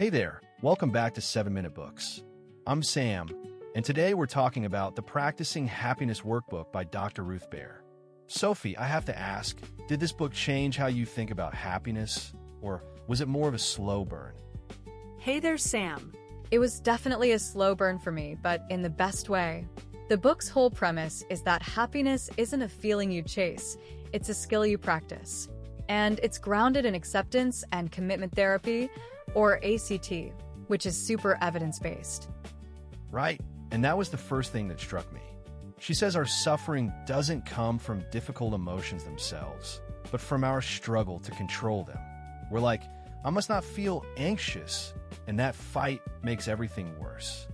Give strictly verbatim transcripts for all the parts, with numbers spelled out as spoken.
Hey there, welcome back to seven minute Books. I'm Sam, and today we're talking about the Practicing Happiness Workbook by Doctor Ruth Bear. Sophie, I have to ask, did this book change how you think about happiness, or was it more of a slow burn? Hey there, Sam. It was definitely a slow burn for me, but in the best way. The book's whole premise is that happiness isn't a feeling you chase, it's a skill you practice. And it's grounded in acceptance and commitment therapy, or A C T, which is super evidence-based. Right, and that was the first thing that struck me. She says our suffering doesn't come from difficult emotions themselves, but from our struggle to control them. We're like, I must not feel anxious, and that fight makes everything worse.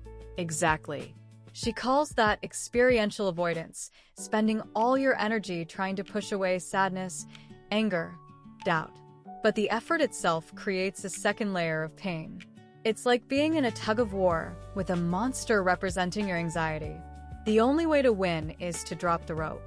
Exactly. She calls that experiential avoidance, spending all your energy trying to push away sadness, anger, doubt. But the effort itself creates a second layer of pain. It's like being in a tug-of-war with a monster representing your anxiety. The only way to win is to drop the rope.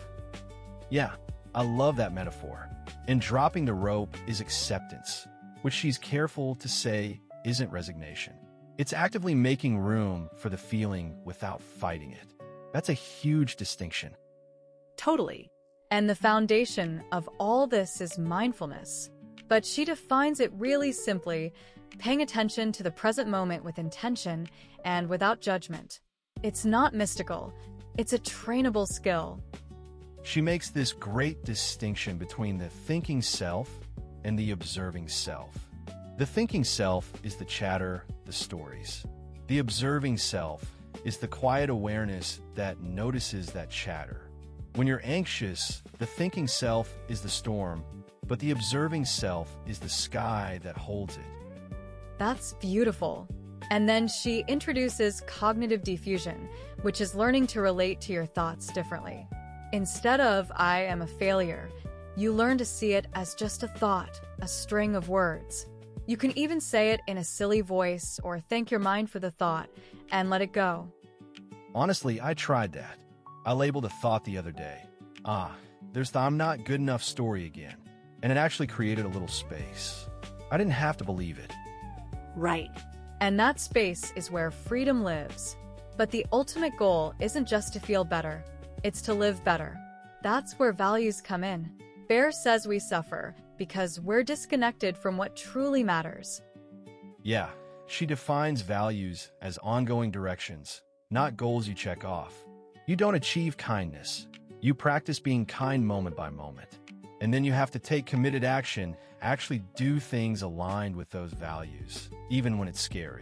Yeah, I love that metaphor. And dropping the rope is acceptance, which she's careful to say isn't resignation. It's actively making room for the feeling without fighting it. That's a huge distinction. Totally. And the foundation of all this is mindfulness. But she defines it really simply, paying attention to the present moment with intention and without judgment. It's not mystical. It's a trainable skill. She makes this great distinction between the thinking self and the observing self. The thinking self is the chatter, the stories. The observing self is the quiet awareness that notices that chatter. When you're anxious, the thinking self is the storm, but the observing self is the sky that holds it. That's beautiful. And then she introduces cognitive diffusion, which is learning to relate to your thoughts differently. Instead of, I am a failure, you learn to see it as just a thought, a string of words. You can even say it in a silly voice or thank your mind for the thought and let it go. Honestly, I tried that. I labeled a thought the other day. Ah, there's the I'm not good enough story again. And it actually created a little space. I didn't have to believe it. Right. And that space is where freedom lives. But the ultimate goal isn't just to feel better, it's to live better. That's where values come in. Bear says we suffer because we're disconnected from what truly matters. Yeah, she defines values as ongoing directions, not goals you check off. You don't achieve kindness. You practice being kind moment by moment. And then you have to take committed action, actually do things aligned with those values, even when it's scary.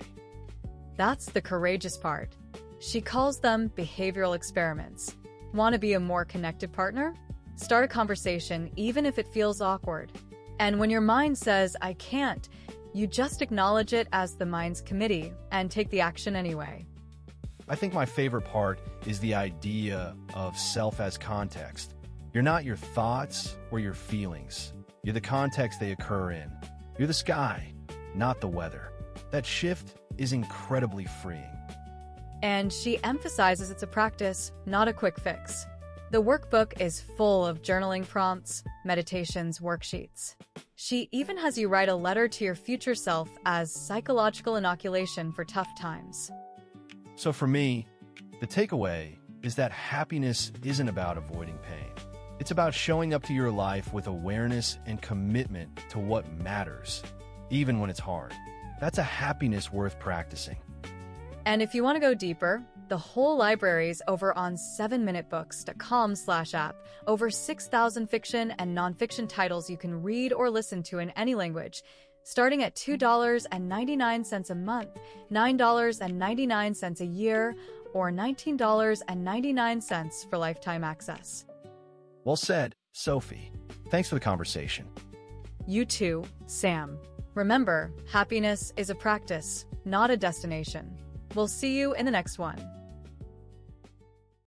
That's the courageous part. She calls them behavioral experiments. Want to be a more connected partner? Start a conversation even if it feels awkward. And when your mind says, I can't, you just acknowledge it as the mind's committee and take the action anyway. I think my favorite part is the idea of self as context. You're not your thoughts or your feelings. You're the context they occur in. You're the sky, not the weather. That shift is incredibly freeing. And she emphasizes it's a practice, not a quick fix. The workbook is full of journaling prompts, meditations, worksheets. She even has you write a letter to your future self as psychological inoculation for tough times. So for me, the takeaway is that happiness isn't about avoiding pain. It's about showing up to your life with awareness and commitment to what matters, even when it's hard. That's a happiness worth practicing. And if you want to go deeper, the whole library's over on seven minute books dot com slash app. Over six thousand fiction and nonfiction titles you can read or listen to in any language, starting at two dollars and ninety-nine cents a month, nine dollars and ninety-nine cents a year, or nineteen dollars and ninety-nine cents for lifetime access. Well said, Sophie. Thanks for the conversation. You too, Sam. Remember, happiness is a practice, not a destination. We'll see you in the next one.